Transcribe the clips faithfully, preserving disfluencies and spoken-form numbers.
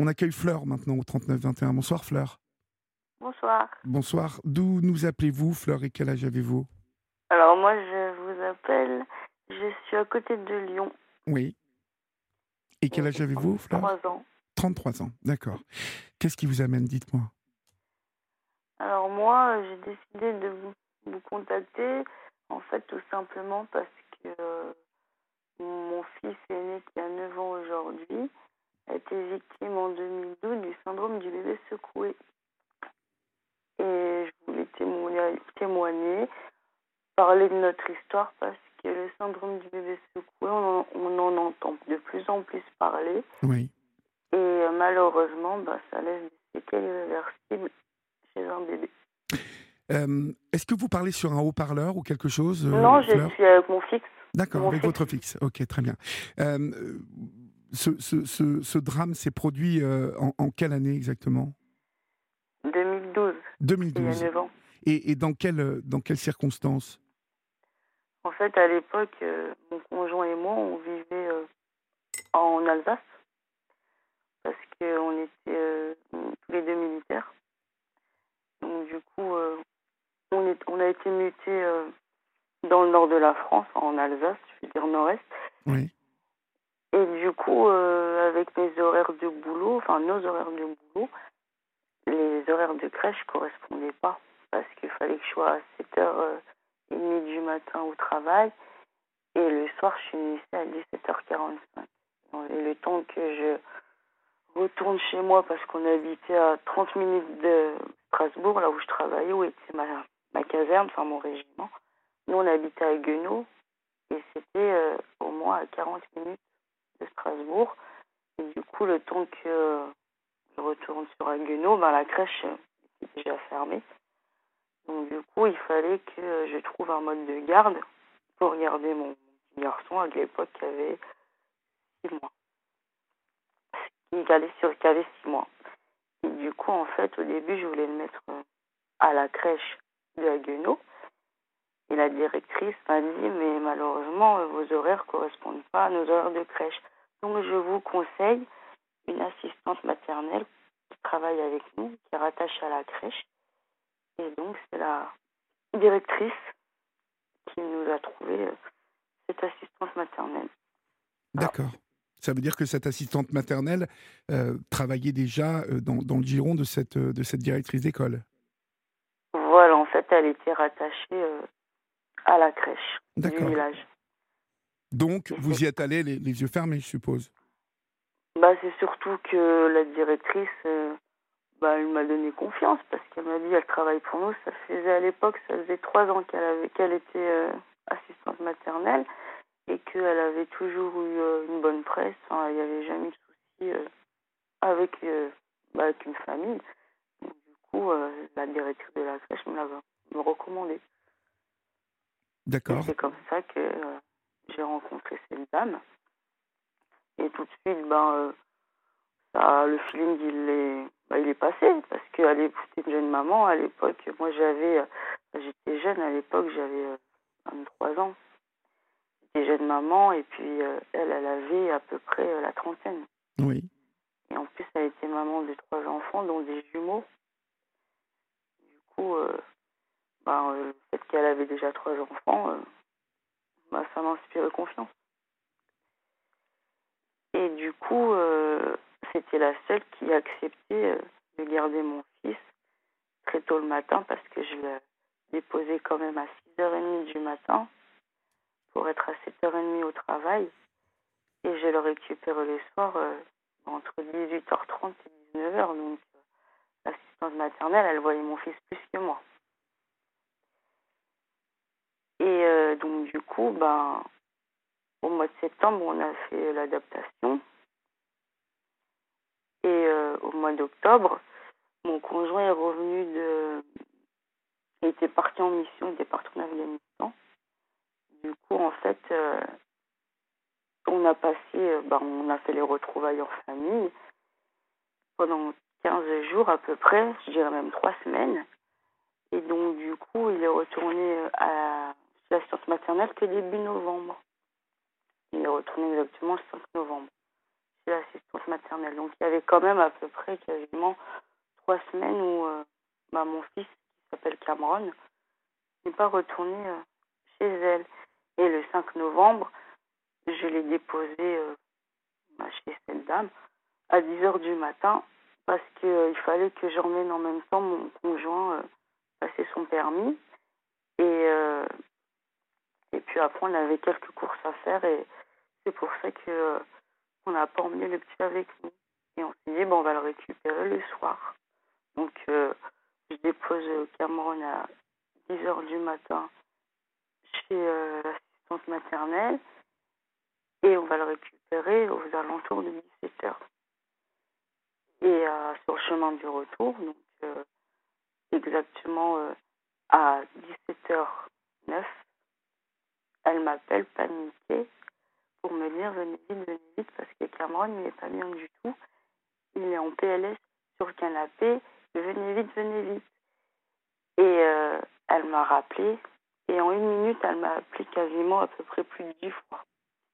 On accueille Fleur maintenant au trente-neuf vingt et un. Bonsoir Fleur. Bonsoir. Bonsoir. D'où nous appelez-vous Fleur et quel âge avez-vous? Alors moi, je vous appelle, je suis à côté de Lyon Oui. Et quel et âge j'ai avez-vous Fleur? trente-trois ans. trente-trois ans, d'accord. Qu'est-ce qui vous amène, dites-moi? Alors moi, j'ai décidé de vous, vous contacter, en fait, tout simplement parce que euh, mon fils aîné, qui a neuf ans aujourd'hui, a été victime en deux mille douze du syndrome du bébé secoué. Et je voulais témoigner, témoigner, parler de notre histoire parce que le syndrome du bébé secoué, on en, on en entend de plus en plus parler. Oui. Et euh, malheureusement, bah, ça laisse des séquelles irréversibles chez un bébé. Euh, Est-ce que vous parlez sur un haut-parleur ou quelque chose, euh, Non, je Fleur? suis avec mon fixe. D'accord, Mon avec fixe, votre fixe. Ok, très bien. Euh, ce, ce, ce, ce drame s'est produit euh, en, en quelle année exactement? deux mille douze, il y a deux mille douze. neuf ans. Et, et dans, quelle, dans quelles circonstances? En fait, à l'époque, euh, mon conjoint et moi, on vivait euh, en Alsace parce qu'on était euh, tous les deux militaires. Donc du coup, euh, on, est, on a été mutés euh, dans le nord de la France, en Alsace, je veux dire nord-est. Oui. Et du coup, euh, avec mes horaires de boulot, enfin nos horaires de boulot, les horaires de crèche correspondaient pas parce qu'il fallait que je sois à sept heures trente du matin au travail et le soir je finissais à dix-sept heures quarante-cinq. Et le temps que je retourne chez moi parce qu'on habitait à trente minutes de Strasbourg, là où je travaillais, où était ma, ma caserne, enfin mon régiment. Nous on habitait à Guenot et c'était euh, au moins à quarante minutes de Strasbourg. Et du coup le temps que euh, je retourne sur Haguenau, ben, la crèche euh, était déjà fermée. Donc du coup, il fallait que je trouve un mode de garde pour garder mon petit garçon à l'époque qui avait six mois. Il allait sur qui avait six mois. Et du coup, en fait, au début, je voulais le mettre euh, à la crèche de Haguenau. Et la directrice m'a dit, mais malheureusement, euh, vos horaires ne correspondent pas à nos horaires de crèche. Donc je vous conseille une assistante maternelle qui travaille avec nous, qui est rattachée à la crèche. Et donc, c'est la directrice qui nous a trouvé euh, cette assistante maternelle. Alors, D'accord. Ça veut dire que cette assistante maternelle euh, travaillait déjà euh, dans, dans le giron de cette, euh, de cette directrice d'école. voilà, en fait, elle était rattachée euh, à la crèche du D'accord. village. Donc, Et c'est vous y êtes allé les, les yeux fermés, je suppose. bah, c'est surtout que la directrice, euh, bah, elle m'a donné confiance parce qu'elle m'a dit elle travaille pour nous. Ça faisait à l'époque, ça faisait trois ans qu'elle avait, qu'elle était euh, assistante maternelle et qu'elle avait toujours eu euh, une bonne presse. Enfin, il n'y avait jamais eu de soucis euh, avec, euh, bah, avec une famille. Donc, du coup, euh, la directrice de la crèche me l'a me recommandé. Et D'accord. c'est comme ça que euh, j'ai rencontré cette dame. Et tout de suite, ben, euh, ça, le feeling, il est, ben, il est passé. Parce qu'à l'époque, j'étais une jeune maman. À l'époque, moi, j'avais, euh, j'étais jeune à l'époque, j'avais euh, vingt-trois ans. J'étais jeune maman et puis euh, elle, elle avait à peu près euh, la trentaine. Oui. Et en plus, elle était maman de trois enfants, dont des jumeaux. Du coup, euh, ben, euh, le fait qu'elle avait déjà trois enfants, euh, ben, ça m'inspirait confiance. Et du coup, euh, c'était la seule qui acceptait euh, de garder mon fils très tôt le matin parce que je le déposais quand même à six heures trente du matin pour être à sept heures trente au travail. Et je le récupérais le soir euh, entre dix-huit heures trente et dix-neuf heures. Donc, euh, l'assistante maternelle, elle voyait mon fils plus que moi. Et euh, donc, du coup, ben, au mois de septembre, on a fait l'adaptation. Et euh, au mois d'octobre, mon conjoint est revenu de... Il était parti en mission, il était parti en Afghanistan. Du coup, en fait, euh, on a passé, euh, ben, on a fait les retrouvailles en famille pendant quinze jours à peu près, je dirais même trois semaines. Et donc, du coup, il est retourné à l'assistance maternelle que début novembre. Il est retourné exactement le cinq novembre. chez l'assistante maternelle. Donc il y avait quand même à peu près quasiment trois semaines où euh, bah, mon fils, qui s'appelle Cameron, n'est pas retourné euh, chez elle. Et le cinq novembre, je l'ai déposé euh, bah, chez cette dame à dix heures du matin parce qu'il euh, fallait que j'emmène en même temps mon conjoint euh, passer son permis. Et, euh, et puis après, on avait quelques courses à faire et c'est pour ça que euh, on n'a pas emmené le petit avec nous. Et on s'est dit, bon, on va le récupérer le soir. Donc, euh, je dépose euh, Cameron à dix heures du matin chez euh, l'assistante maternelle et on va le récupérer aux alentours de dix-sept heures. Et euh, sur le chemin du retour, donc euh, exactement euh, à dix-sept heures neuf, elle m'appelle paniquée pour me dire venez vite, venez vite parce que Cameron il n'est pas bien du tout. Il est en P L S sur le canapé. Venez vite, venez vite. Et euh, elle m'a rappelé. Et en une minute, elle m'a appelé quasiment à peu près plus de dix fois.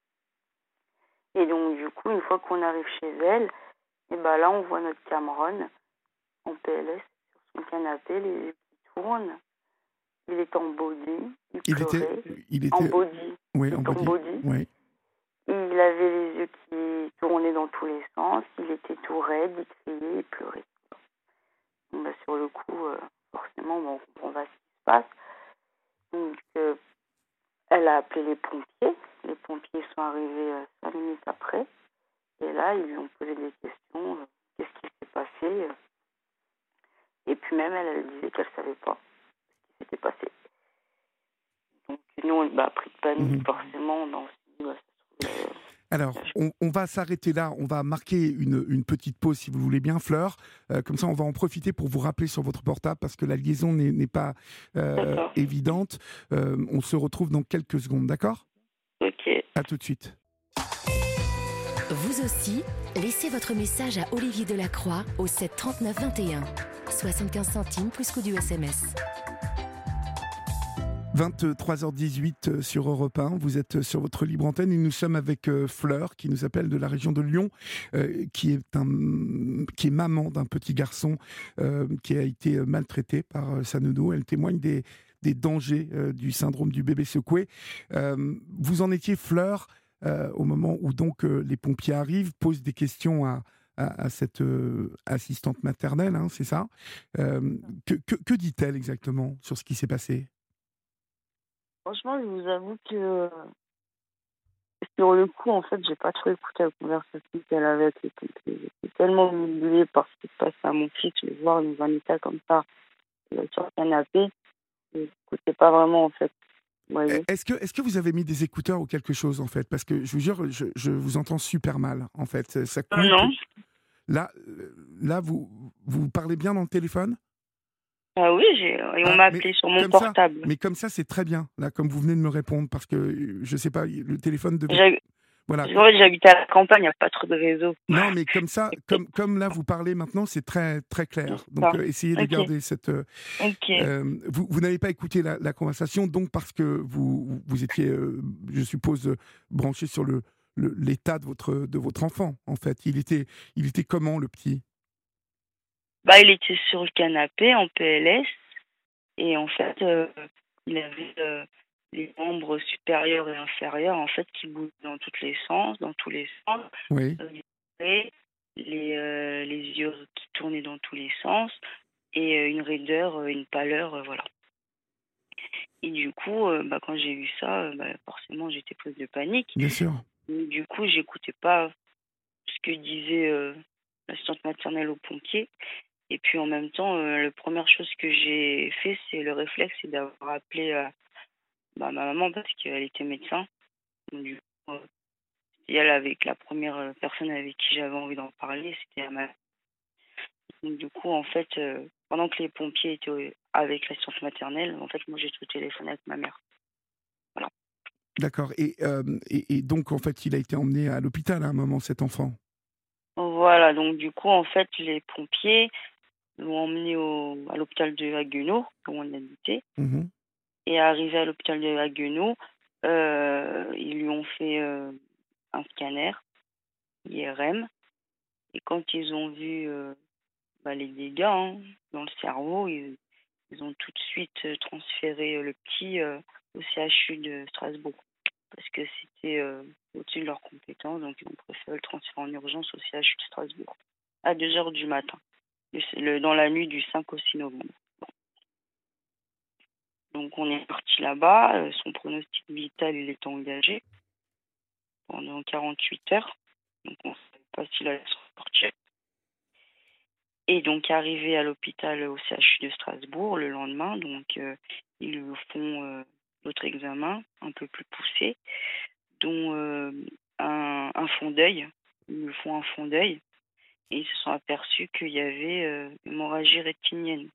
Et donc, du coup, une fois qu'on arrive chez elle, et ben là, on voit notre Cameron en P L S sur son canapé, les yeux qui tournent. Il est en body, il Il était, pleurait. il En était, body. oui, Il en est en body, body. oui. Il avait les yeux qui tournaient dans tous les sens. Il était tout raide, il criait, il pleurait. Bon, bah, sur le coup, euh, forcément, bon, on comprend pas ce qui se passe. Donc, euh, elle a appelé les pompiers. Les pompiers sont arrivés euh, cinq minutes après. Et là, ils lui ont posé des questions. euh, Qu'est-ce qui s'est passé euh. Et puis même, elle, elle disait qu'elle savait pas ce qui s'était passé. Donc, nous, on bah, a pris de panique, Mhm. forcément. Bah, on s'est dit, bah, ça se trouve, euh, Alors, on, on va s'arrêter là, on va marquer une, une petite pause si vous voulez bien, Fleur. Euh, comme ça, on va en profiter pour vous rappeler sur votre portable parce que la liaison n'est n'est pas euh, D'accord. évidente. Euh, on se retrouve dans quelques secondes, d'accord ? Ok. À tout de suite. Vous aussi, laissez votre message à Olivier Delacroix au sept trente-neuf vingt et un. soixante-quinze centimes plus coût du S M S. vingt-trois heures dix-huit sur Europe un, vous êtes sur votre libre antenne et nous sommes avec euh, Fleur qui nous appelle de la région de Lyon, euh, qui, est un, qui est maman d'un petit garçon euh, qui a été maltraité par euh, sa nounou. Elle témoigne des, des dangers euh, du syndrome du bébé secoué. Euh, vous en étiez, Fleur, euh, au moment où donc euh, les pompiers arrivent, posent des questions à, à, à cette euh, assistante maternelle, hein, c'est ça. Euh, que que, que dit-elle exactement sur ce qui s'est passé ? Franchement, je vous avoue que sur le coup, en fait, j'ai pas trop écouté la conversation qu'elle avait avec les pompiers. J'étais tellement humiliée par ce qui se passe à mon fils, le voir dans un état comme ça, il est sur le canapé, je n'écoutais pas vraiment, en fait. Vous voyez. Est-ce que, est-ce que vous avez mis des écouteurs ou quelque chose, en fait ? Parce que je vous jure, je, je vous entends super mal, en fait. Ça coupe. Non. Là, euh, là vous, vous parlez bien dans le téléphone ? Ah oui, j'ai... et on Ah, m'a mais appelé sur mon comme ça, portable. mais comme ça, c'est très bien, là, comme vous venez de me répondre, parce que, euh, je sais pas, le téléphone devait... J'ai... Voilà. En fait, j'habite à la campagne, il n'y a pas trop de réseau. Non, mais comme ça, comme, comme là, vous parlez maintenant, c'est très, très clair. Donc, Ah, euh, essayez de ok. garder cette... euh, Ok. euh, vous vous n'avez pas écouté la, la conversation, donc parce que vous, vous étiez, euh, je suppose, euh, branché sur le, le- l'état de votre, de votre enfant, en fait. Il était, il était comment, le petit ? Bah, il était sur le canapé en P L S et en fait, euh, il avait euh, les membres supérieurs et inférieurs en fait qui bougeaient dans tous les sens, dans tous les sens. Oui. Euh, les les, euh, les yeux qui tournaient dans tous les sens et euh, une raideur, euh, une pâleur, euh, voilà. Et du coup, euh, bah, quand j'ai vu ça, euh, bah, forcément j'étais prise de panique. Bien sûr. Et du coup, j'écoutais pas ce que disait euh, l'assistante maternelle aux pompiers. Et puis en même temps, euh, la première chose que j'ai fait, c'est le réflexe, c'est d'avoir appelé euh, bah, ma maman parce qu'elle était médecin. Donc, du coup, euh, c'est elle avec la première euh, personne avec qui j'avais envie d'en parler, c'était à ma. Donc du coup, en fait, euh, pendant que les pompiers étaient euh, avec l'assistante maternelle, en fait, moi j'étais au téléphone avec ma mère. Voilà. D'accord. Et, euh, et, et donc, en fait, il a été emmené à l'hôpital à un moment, cet enfant. Voilà, donc du coup, en fait, les pompiers l'ont emmené au, à l'hôpital de Haguenau, où on habitait. Mhm. Et arrivé à l'hôpital de Haguenau, euh, ils lui ont fait euh, un scanner. I R M. Et quand ils ont vu euh, bah, les dégâts hein, dans le cerveau, ils, ils ont tout de suite euh, transféré euh, le petit euh, au C H U de Strasbourg. Parce que c'était euh, au-dessus de leurs compétences, donc ils ont préféré le transférer en urgence au C H U de Strasbourg, à deux heures du matin, le, le- dans la nuit du cinq au six novembre. Donc on est parti là-bas, euh, son pronostic vital il est engagé pendant quarante-huit heures, donc on ne savait pas s'il allait s'en sortir. Et donc arrivé à l'hôpital au C H U de Strasbourg le lendemain, donc euh, ils lui font euh, d'autres examens un peu plus poussés, dont euh, un, un fond d'œil. Ils lui font un fond d'œil et ils se sont aperçus qu'il y avait euh, une hémorragie rétinienne.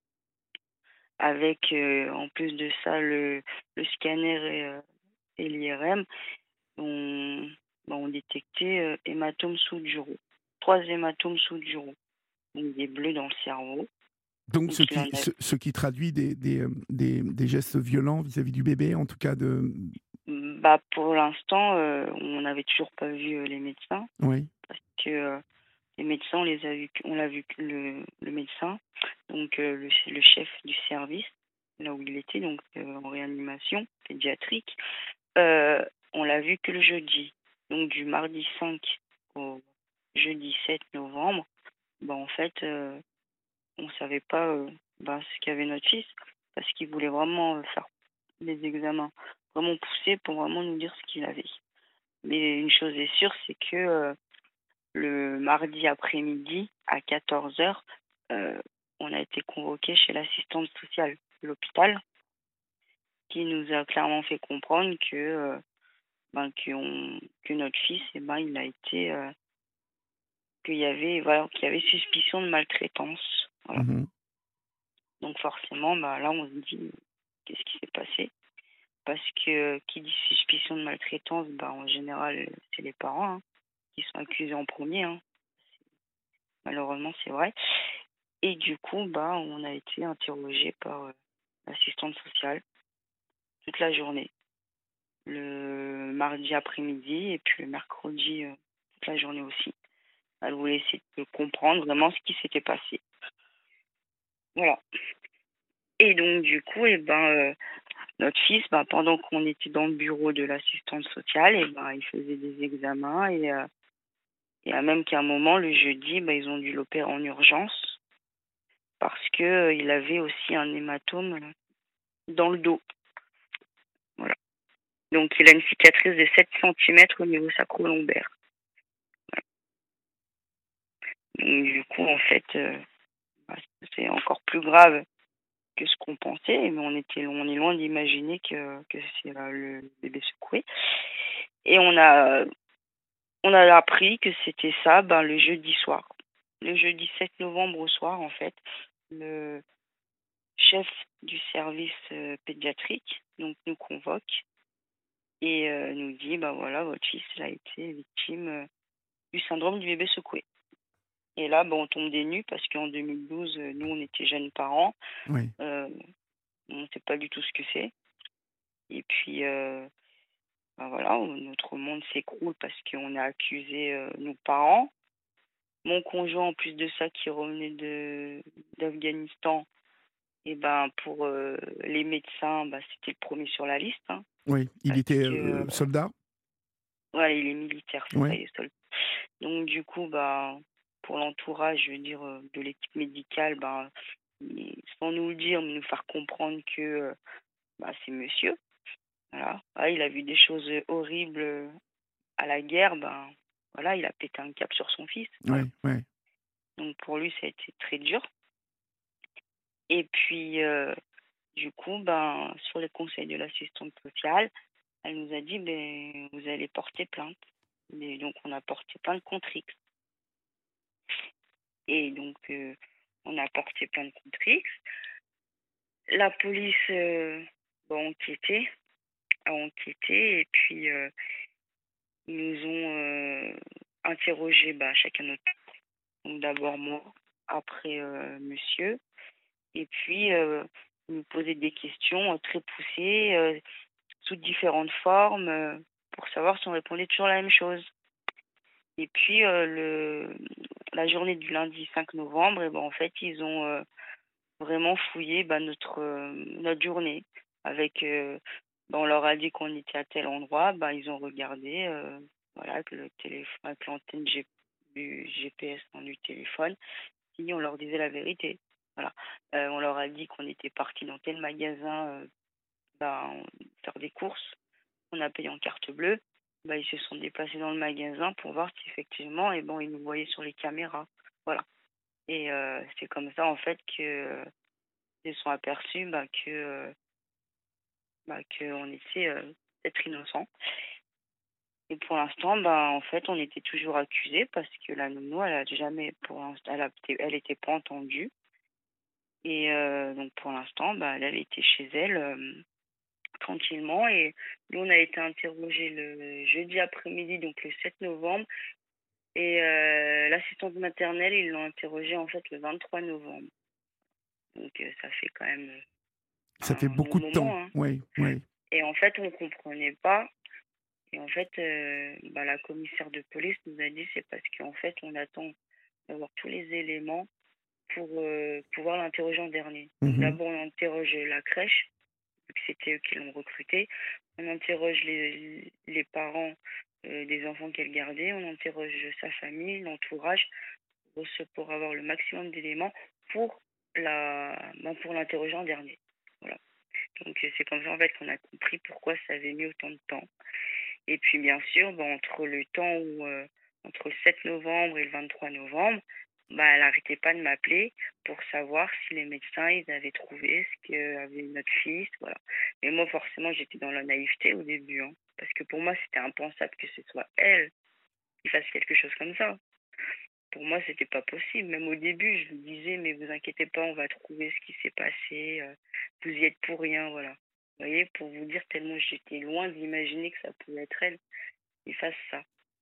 Avec euh, en plus de ça le, le scanner et, euh, et l'I R M ont, bah, ont détecté euh, hématomes sous-duraux. Trois hématomes sous-duraux. Donc des bleus dans le cerveau. Donc, Donc ce il en qui, a ce, ce qui traduit des, des, euh, des, des gestes violents vis-à-vis du bébé, en tout cas de... Bah, pour l'instant, euh, on n'avait toujours pas vu euh, les médecins Oui. parce que euh, les médecins, on les a vus, on l'a vu que le, le médecin, donc euh, le, le chef du service, là où il était, donc euh, en réanimation pédiatrique, euh, on l'a vu que le jeudi. Donc du mardi cinq au jeudi sept novembre, bah, en fait, euh, on savait pas euh, bah, ce qu'avait notre fils parce qu'il voulait vraiment euh, faire des examens vraiment poussés pour vraiment nous dire ce qu'il avait. Mais une chose est sûre, c'est que euh, le mardi après-midi, à quatorze heures, euh, on a été convoqué chez l'assistante sociale de l'hôpital qui nous a clairement fait comprendre que, euh, ben, que, on- que notre fils, eh ben, il a été, euh, qu'il y avait, voilà, qu'il y avait suspicion de maltraitance. Voilà. Mhm. Donc forcément, bah, là, on se dit, qu'est-ce qui s'est passé? Parce que qui dit suspicion de maltraitance, bah, en général, c'est les parents hein, qui sont accusés en premier. Hein. Malheureusement, c'est vrai. Et du coup, bah, on a été interrogé par euh, l'assistante sociale toute la journée, le mardi après-midi et puis le mercredi euh, toute la journée aussi. Elle voulait essayer de comprendre vraiment ce qui s'était passé. Voilà. Et donc, du coup, eh ben, euh, notre fils, bah, pendant qu'on était dans le bureau de l'assistante sociale, eh ben, il faisait des examens et, euh, et à même qu'à un moment, le jeudi, bah, ils ont dû l'opérer en urgence parce que euh, il avait aussi un hématome euh, dans le dos. Voilà. Donc, il a une cicatrice de sept centimètres au niveau sacro-lombaire. Donc, du coup, en fait, euh, bah, c'est encore plus grave que ce qu'on pensait, mais on était on est loin d'imaginer que, que c'est euh, le bébé secoué. Et on a on a appris que c'était ça ben, le jeudi soir. Le jeudi sept novembre au soir, en fait, le chef du service euh, pédiatrique donc, nous convoque et euh, nous dit, bah voilà, votre fils a été victime euh, du syndrome du bébé secoué. Et là, bah, on tombe des nues parce qu'en deux mille douze, euh, nous, on était jeunes parents. Oui. Euh, on ne sait pas du tout ce que c'est. Et puis, euh, bah, voilà, notre monde s'écroule parce qu'on a accusé euh, nos parents. Mon conjoint, en plus de ça, qui revenait de d'Afghanistan, et ben pour euh, les médecins, bah, c'était le premier sur la liste. Hein, Oui. Il parce était que euh, euh, soldat. ouais, il est militaire, c'est ça, Oui. il est soldat. Donc du coup, bah, pour l'entourage, je veux dire, euh, de l'équipe médicale, bah, il- sans nous le dire, mais nous faire comprendre que euh, bah, c'est monsieur. Voilà. Ah, il a vu des choses horribles euh, à la guerre, ben voilà, il a pété un cap sur son fils. Voilà. Oui. Oui. Donc pour lui, ça a été très dur. Et puis, euh, du coup, ben, sur les conseils de l'assistante sociale, elle nous a dit, ben, vous allez porter plainte. Et donc, on a porté plainte contre X. Et donc, euh, on a porté plainte contre X. La police euh, a enquêté, a enquêté, et puis euh, ils nous ont euh, interrogé bah, chacun notre tour. Donc, d'abord moi, après euh, monsieur. Et puis, euh, nous poser des questions euh, très poussées, euh, sous différentes formes, euh, pour savoir si on répondait toujours la même chose. Et puis, euh, le, la journée du lundi cinq novembre, et ben, en fait, ils ont euh, vraiment fouillé bah, notre, euh, notre journée. Avec, euh, bah, on leur a dit qu'on était à tel endroit, bah, ils ont regardé, euh, voilà, avec le téléphone, avec l'antenne G- du G P S dans du téléphone, si on leur disait la vérité. Voilà. Euh, on leur a dit qu'on était parti dans tel magasin euh, bah, faire des courses. On a payé en carte bleue. Bah, ils se sont déplacés dans le magasin pour voir si effectivement, et bon, ils nous voyaient sur les caméras. Voilà. Et euh, c'est comme ça, en fait, que euh, ils se sont aperçus bah, que euh, bah, qu'on était euh, peut-être innocents. Et pour l'instant, bah, en fait, on était toujours accusés parce que la nounou, elle a jamais, pour l'instant, elle, a, elle était pas entendue. Et euh, donc, pour l'instant, bah, elle, elle était chez elle euh, tranquillement. Et nous, on a été interrogés le jeudi après-midi, donc le sept novembre. Et euh, l'assistante maternelle, ils l'ont interrogée en fait le vingt-trois novembre. Donc, euh, ça fait quand même Ça fait un bon beaucoup de temps. moment. Hein. Oui, oui. Et en fait, on ne comprenait pas. Et en fait, euh, bah, la commissaire de police nous a dit c'est parce qu'en fait, on attend d'avoir tous les éléments pour euh, pouvoir l'interroger en dernier. Donc Mhm. d'abord, on interroge la crèche, vu que c'était eux qui l'ont recruté. On interroge les, les parents euh, des enfants qu'elle gardait. On interroge sa famille, l'entourage, pour, se- pour avoir le maximum d'éléments pour la, ben, pour l'interroger en dernier. Voilà. Donc euh, c'est comme ça en fait qu'on a compris pourquoi ça avait mis autant de temps. Et puis, bien sûr, bah, entre le temps où, euh, entre le sept novembre et le vingt-trois novembre, bah, elle n'arrêtait pas de m'appeler pour savoir si les médecins ils avaient trouvé ce qu'avait notre fils. Voilà. Mais moi, forcément, j'étais dans la naïveté au début. Hein, parce que pour moi, c'était impensable que ce soit elle qui fasse quelque chose comme ça. Pour moi, c'était pas possible. Même au début, je lui disais, mais vous inquiétez pas, on va trouver ce qui s'est passé. euh, vous y êtes pour rien, voilà. Vous voyez, pour vous dire tellement j'étais loin d'imaginer que ça pouvait être elle qui fasse ça.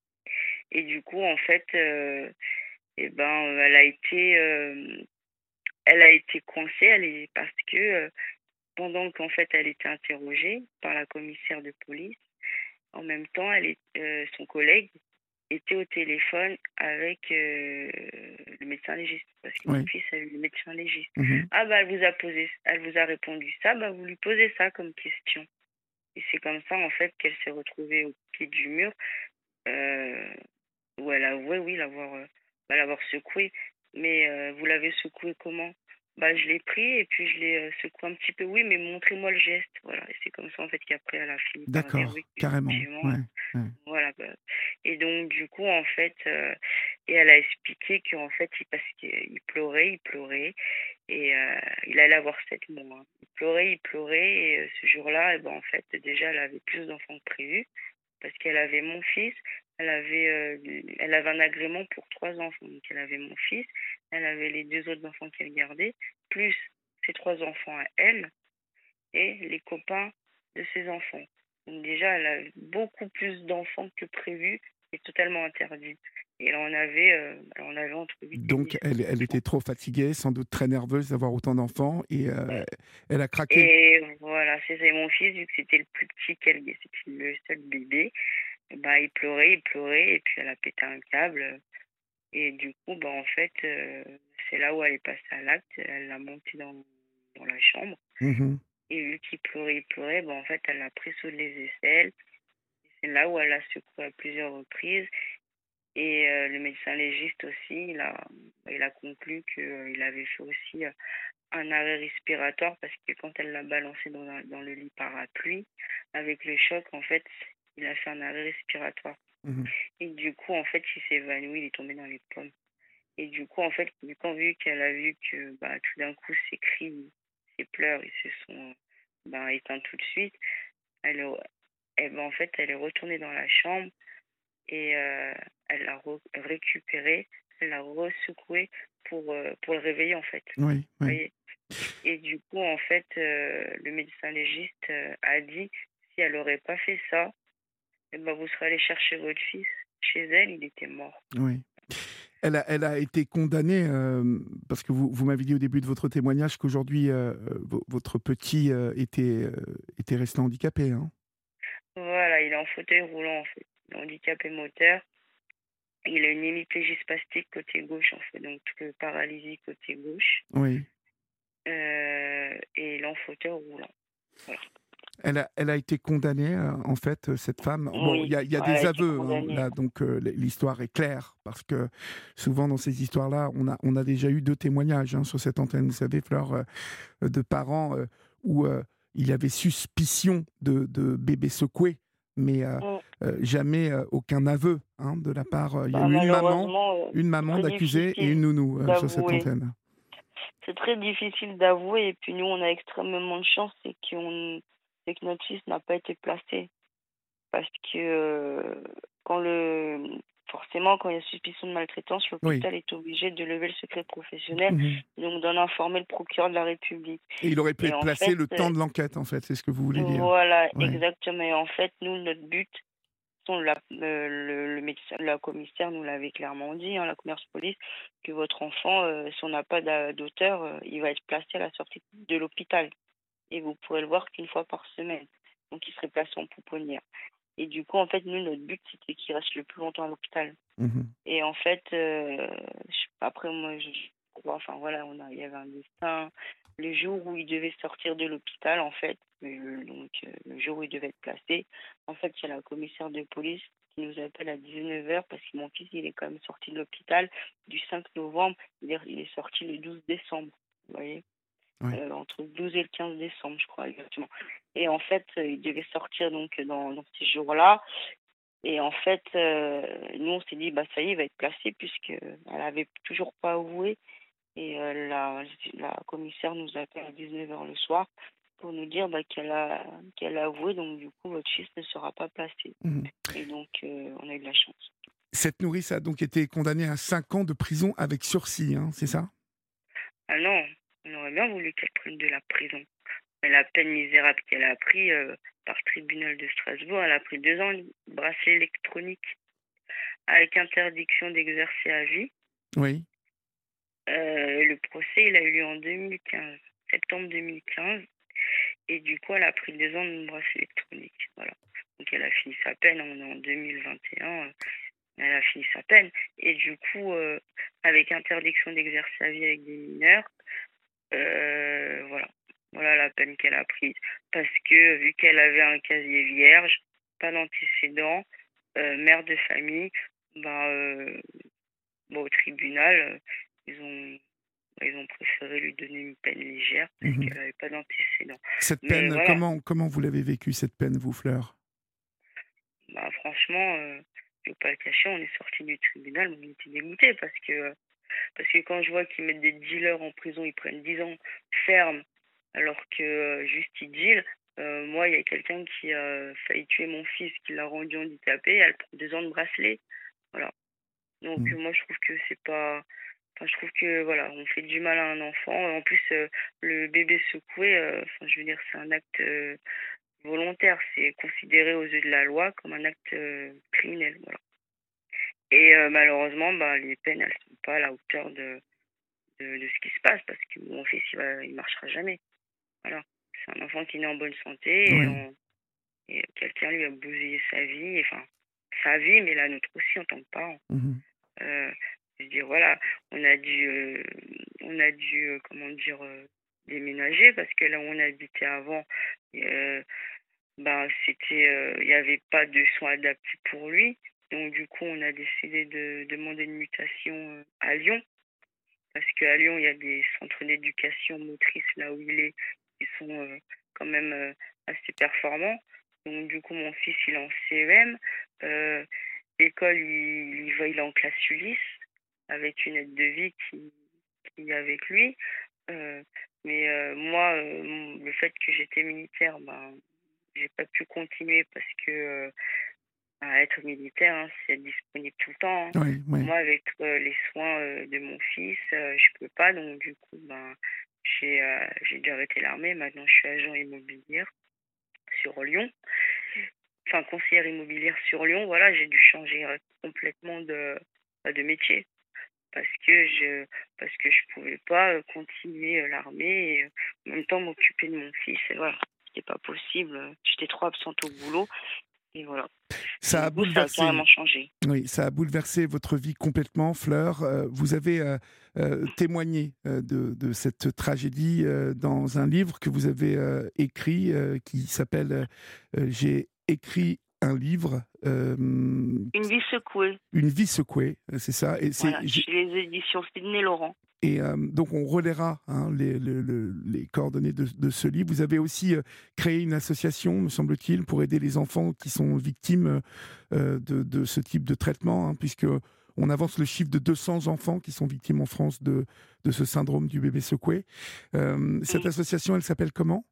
Et du coup, en fait, euh, eh ben, euh, elle a été, euh, elle a été coincée, elle est, parce que euh, pendant qu'en fait elle était interrogée par la commissaire de police, en même temps, elle est, euh, son collègue était au téléphone avec euh, le médecin légiste, parce que mon Oui. fils a eu le médecin légiste. Mhm. Ah bah elle vous a posé, elle vous a répondu ça, bah vous lui posez ça comme question. Et c'est comme ça en fait qu'elle s'est retrouvée au pied du mur. Euh, Où elle a avoué, oui, l'avoir euh, bah, l'avoir secoué. Mais euh, vous l'avez secoué comment? Bah, je l'ai pris et puis je l'ai euh, secoué un petit peu. Oui, mais montrez-moi le geste. Voilà. Et c'est comme ça, en fait, qu'après, elle a fini par dire D'accord, oui, carrément. effectivement. Ouais, ouais. Voilà. Bah. Et donc, du coup, en fait, euh, et elle a expliqué qu'en fait, il, parce qu'il pleurait, il pleurait. Et euh, il allait avoir sept mois. Hein. Il pleurait, il pleurait. Et euh, ce jour-là, eh ben, en fait, déjà, elle avait plus d'enfants que prévu parce qu'elle avait mon fils, elle avait, euh, elle avait un agrément pour trois enfants. Donc elle avait mon fils, elle avait les deux autres enfants qu'elle gardait, plus ses trois enfants à elle et les copains de ses enfants. Donc déjà, elle a beaucoup plus d'enfants que prévu et totalement interdit. Et elle en avait, euh, elle en avait entre huit et dix Donc, elle, elle enfants. était trop fatiguée, sans doute très nerveuse d'avoir autant d'enfants, et euh, elle a craqué. Et voilà, c'est mon fils, vu que c'était le plus petit qu'elle, c'était le seul bébé. Bah, il pleurait, il pleurait, et puis elle a pété un câble. Et du coup, bah, en fait, euh, c'est là où elle est passée à l'acte. Elle l'a monté dans, dans la chambre. Mhm. Et vu qu'il pleurait, il pleurait, bah, en fait, elle l'a pris sous les aisselles. Et c'est là où elle a secoué à plusieurs reprises. Et euh, le médecin légiste aussi, il a, il a conclu qu'il avait fait aussi euh, un arrêt respiratoire parce que quand elle l'a balancé dans, un- dans le lit parapluie, avec le choc, en fait, il a fait un arrêt respiratoire. Mhm. Et du coup, en fait, il s'est évanoui, il est tombé dans les pommes. Et du coup, en fait, quand vu qu'elle a vu que bah, tout d'un coup, ses cris, ses pleurs, ils se sont bah, éteints tout de suite, elle, est- eh ben, en fait, elle est retournée dans la chambre et euh, elle l'a re- récupéré, elle l'a ressecoué pour, euh, pour le réveiller, en fait. Oui, Vous oui. voyez. Et du coup, en fait, euh, le médecin légiste euh, a dit, si elle n'aurait pas fait ça, eh ben, vous serez allé chercher votre fils chez elle, il était mort. Oui. Elle a, elle a été condamnée, euh, parce que vous, vous m'avez dit au début de votre témoignage qu'aujourd'hui, euh, vo- votre petit euh, était, euh, était resté handicapé. Hein. Voilà, il est en fauteuil roulant, en fait. Il est handicapé moteur. Il a une hémiplégie spastique côté gauche, en fait, donc euh, paralysie côté gauche. Oui. Euh, et il est en fauteuil roulant. Voilà. Elle a, elle a été condamnée, euh, en fait, euh, cette femme. Bon, il Oui, y a, y a elle des a été aveux, hein, condamnée. là, donc euh, l'histoire est claire, parce que souvent dans ces histoires-là, on a, on a déjà eu deux témoignages, hein, sur cette antenne, vous savez, Fleur, euh, de parents euh, où euh, il y avait suspicion de, de bébé secoué, mais euh, Mm. euh, jamais euh, aucun aveu, hein, de la part. euh, Il y a Bah, eu une maman, malheureusement, euh, une c'est maman très d'accusée et une difficile nounou euh, sur cette d'avouer. antenne. C'est très difficile d'avouer. Et puis nous, on a extrêmement de chance, c'est qu'on, c'est que notre fils n'a pas été placé. Parce que euh, quand le, forcément, quand il y a suspicion de maltraitance, Oui. l'hôpital est obligé de lever le secret professionnel, Mhm. donc d'en informer le procureur de la République. Et il aurait pu Et être en placé fait, le euh, temps de l'enquête, en fait, c'est ce que vous voulez dire. voilà, Ouais. exactement. Et en fait, nous, notre but, son- la, le, le, le médecin, la commissaire nous l'avait clairement dit, hein, la commissaire de police, que votre enfant, euh, si on n'a pas d'a- d'auteur, euh, il va être placé à la sortie de l'hôpital. Et vous pourrez le voir qu'une fois par semaine. Donc, il serait placé en pouponnière. Et du coup, en fait, nous, notre but, c'était qu'il reste le plus longtemps à l'hôpital. Mhm. Et en fait, euh, je- après, moi, je je crois, enfin voilà, on a, il y avait un destin. Le jour où il devait sortir de l'hôpital, en fait, le, donc euh, le jour où il devait être placé, en fait, il y a la commissaire de police qui nous appelle à dix-neuf heures parce que mon fils, il est quand même sorti de l'hôpital du cinq novembre, il est, il est sorti le douze décembre, vous voyez, Ouais. euh, entre le douze et le quinze décembre, je crois, exactement. Et en fait, euh, il devait sortir donc dans, dans ces jours-là. Et en fait, euh, nous, on s'est dit, bah, ça y est, il va être placé, puisqu'elle n'avait toujours pas avoué. Et euh, la, la commissaire nous appelle à dix-neuf heures le soir pour nous dire bah, qu'elle a, qu'elle a avoué, donc du coup, votre fils ne sera pas placé. Mhm. Et donc, euh, on a eu de la chance. Cette nourrice a donc été condamnée à cinq ans de prison avec sursis, hein, c'est ça? Ah non, on aurait bien voulu qu'elle prenne de la prison. Mais la peine misérable qu'elle a pris euh, par tribunal de Strasbourg, elle a pris deux ans de bracelet électronique avec interdiction d'exercer à vie. Oui. Euh, le procès, il a eu lieu en deux mille quinze, septembre deux mille quinze. Et du coup, elle a pris deux ans de bracelet électronique. Voilà. Donc, elle a fini sa peine. On est en deux mille vingt et un. euh, Elle a fini sa peine. Et du coup, euh, avec interdiction d'exercer sa vie avec des mineurs, euh, voilà. Voilà la peine qu'elle a prise. Parce que, vu qu'elle avait un casier vierge, pas d'antécédents, euh, mère de famille, bah, euh, bon, au tribunal, euh, ils ont ils ont préféré lui donner une peine légère parce Mhm. qu'elle n'avait pas d'antécédents. Cette Mais peine, voilà, comment, comment vous l'avez vécue, cette peine, vous, Fleur? bah, franchement, euh, je ne vais pas le cacher, on est sorti du tribunal, on était dégoûtés parce que, parce que quand je vois qu'ils mettent des dealers en prison, ils prennent dix ans ferme alors que euh, juste ils dealent. Euh, moi, il y a quelqu'un qui a failli tuer mon fils, qui l'a rendu handicapé, elle prend deux ans de bracelet. Voilà. Donc Mhm. euh, moi, je trouve que c'est pas. Enfin, je trouve que voilà, on fait du mal à un enfant. En plus, euh, le bébé secoué, euh, enfin, je veux dire, c'est un acte euh, volontaire. C'est considéré aux yeux de la loi comme un acte euh, criminel. Voilà. Et euh, malheureusement, bah, les peines, elles sont pas à la hauteur de, de, de ce qui se passe parce que mon fils, il va, il marchera jamais. Voilà. C'est un enfant qui est né en bonne santé et, Oui. en- et quelqu'un lui a bousillé sa vie, enfin sa vie, mais la nôtre aussi en tant que parent. Mhm. Euh, je veux dire, voilà, on a dû, euh, on a dû, euh, comment dire, euh, déménager parce que là où on habitait avant, euh, ben c'était, euh, il n'y avait pas de soins adaptés pour lui. Donc du coup, on a décidé de demander une mutation euh, à Lyon parce qu'à Lyon, il y a des centres d'éducation motrice là où il est qui sont euh, quand même euh, assez performants. Donc du coup, mon fils, il est en C E M. Euh, L'école, il, il va, il est en classe Ulysse avec une aide de vie qui, qui est avec lui. Euh, mais euh, moi, euh, le fait que j'étais militaire, ben, j'ai pas pu continuer parce que euh, ben, être militaire, hein, c'est être disponible tout le temps. Hein. Oui, oui. Moi, avec euh, les soins euh, de mon fils, euh, je peux pas. Donc, du coup, ben, j'ai euh, j'ai dû arrêter l'armée. Maintenant, je suis agent immobilière sur Lyon. Enfin, conseillère immobilière sur Lyon. Voilà, j'ai dû changer euh, complètement de, de métier. Parce que je parce que je pouvais pas euh, continuer euh, l'armée et euh, en même temps m'occuper de mon fils et voilà, c'était pas possible, j'étais trop absente au boulot Et voilà. Et Ça a du coup, ça a bouleversé carrément changé. oui, ça a bouleversé votre vie complètement, Fleur. Heu, vous avez, heu heu, témoigné, heu, de de cette tragédie, heu, dans un livre que vous avez, heu, écrit, heu, qui s'appelle, heu heu, «J'ai écrit un livre», hem, Une vie secouée, «Une vie secouée», heu, c'est ça et c'est voilà, j'ai chez les éditions Sidney Laurent. et hem, donc on relaiera, hein, les le le les coordonnées de de ce livre. Vous avez aussi, heu, créé une association, me semble-t-il, pour aider les enfants qui sont victimes, heu de de ce type de traitement, hein, puisque on avance le chiffre de deux cents enfants qui sont victimes en France de de ce syndrome du bébé secoué. Hem, cette Mmh. association, elle s'appelle comment?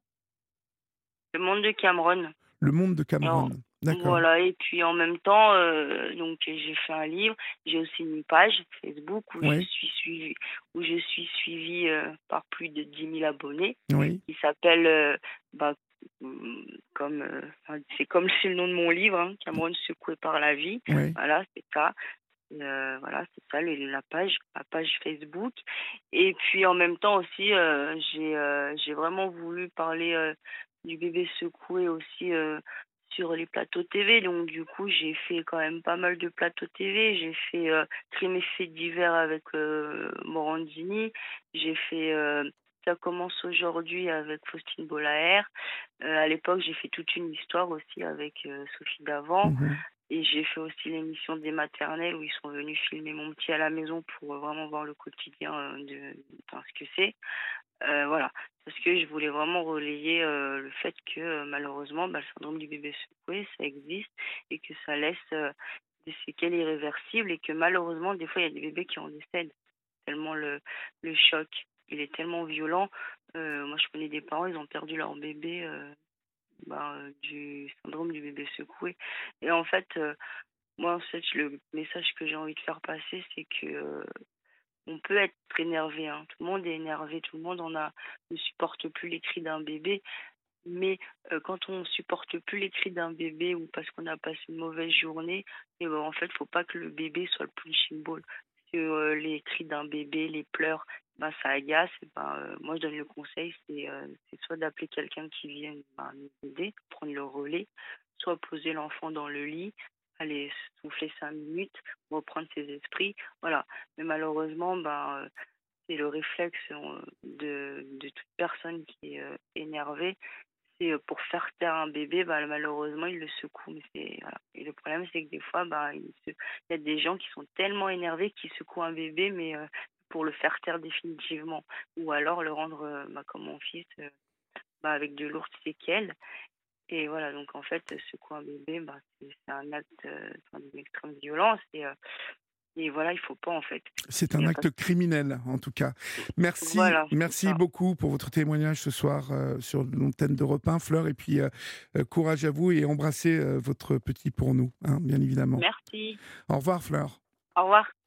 Le monde de Cameron. Le Monde de Alors, Cameron. D'accord. voilà, et puis en même temps, heu, donc j'ai fait un livre, j'ai aussi une page Facebook où je Oui, suis suivie où je suis suivie, heu, par plus de dix mille abonnés, oui, qui s'appelle, heu, bah, mmh, comme, heu, enfin, c'est comme c'est le nom de mon livre, hein, Cameron secoué par la vie. oui. Voilà, c'est ça. Heu, voilà, c'est ça le la page la page Facebook, et puis en même temps aussi, heu, j'ai, heu, j'ai vraiment voulu parler, heu, du bébé secoué aussi, heu, sur les plateaux T V. Donc du coup, j'ai fait quand même pas mal de plateaux T V. J'ai fait, heu, Crime et faits divers avec, heu, Morandini. J'ai fait, heu, Ça commence aujourd'hui avec Faustine Bollaert. Heu, à l'époque, j'ai fait toute une histoire aussi avec, heu, Sophie Davant. Mmh. Et j'ai fait aussi l'émission des maternelles où ils sont venus filmer mon petit à la maison pour, heu, vraiment voir le quotidien, heu, de enfin ce que c'est. Heu, voilà, parce que je voulais vraiment relayer, heu, le fait que, heu, malheureusement, bah, le syndrome du bébé secoué, ça existe et que ça laisse, heu, des séquelles irréversibles, et que malheureusement, des fois, il y a des bébés qui en décèdent tellement le le choc, il est tellement violent. Heu, moi, je connais des parents, ils ont perdu leur bébé, heu, ben, heu, du syndrome du bébé secoué, et en fait, heu moi, en fait, le message que j'ai envie de faire passer, c'est que, heu, on peut être énervé, hein. Tout le monde est énervé, tout le monde en a ne supporte plus les cris d'un bébé. Mais, heu, quand on supporte plus les cris d'un bébé ou parce qu'on a passé une mauvaise journée, et ben, en fait, faut pas que le bébé soit le punching ball. Parce que, heu, les cris d'un bébé, les pleurs, ben, ça agace, et ben, heu, moi, je donne le conseil, c'est, heu, c'est soit d'appeler quelqu'un qui vienne, ben, nous aider, prendre le relais, soit poser l'enfant dans le lit, aller souffler cinq minutes, reprendre ses esprits, voilà. Mais malheureusement, ben, heu, c'est le réflexe, heu, de de toute personne qui est, heu, énervée, c'est, heu, pour faire taire un bébé, bah, malheureusement, il le secoue, mais c'est voilà, et le problème, c'est que des fois, bah, il se il y a des gens qui sont tellement énervés qu'ils secouent un bébé, mais, heu, pour le faire taire définitivement, ou alors le rendre, heu, bah, comme mon fils, heu, bah, avec de lourdes séquelles, et voilà, donc en fait, secouer un bébé, bah, c'est c'est un acte, heu, enfin, d'une extrême violence, et heu et voilà, il faut pas, en fait. C'est Il un y a pas acte criminel, en tout cas. Merci, Voilà, c'est merci ça. beaucoup pour votre témoignage ce soir, heu, sur l'antenne d'Europe un, Fleur, et puis, heu heu, courage à vous et embrassez, heu, votre petit pour nous, hein, bien évidemment. Merci. Au revoir, Fleur. Au revoir.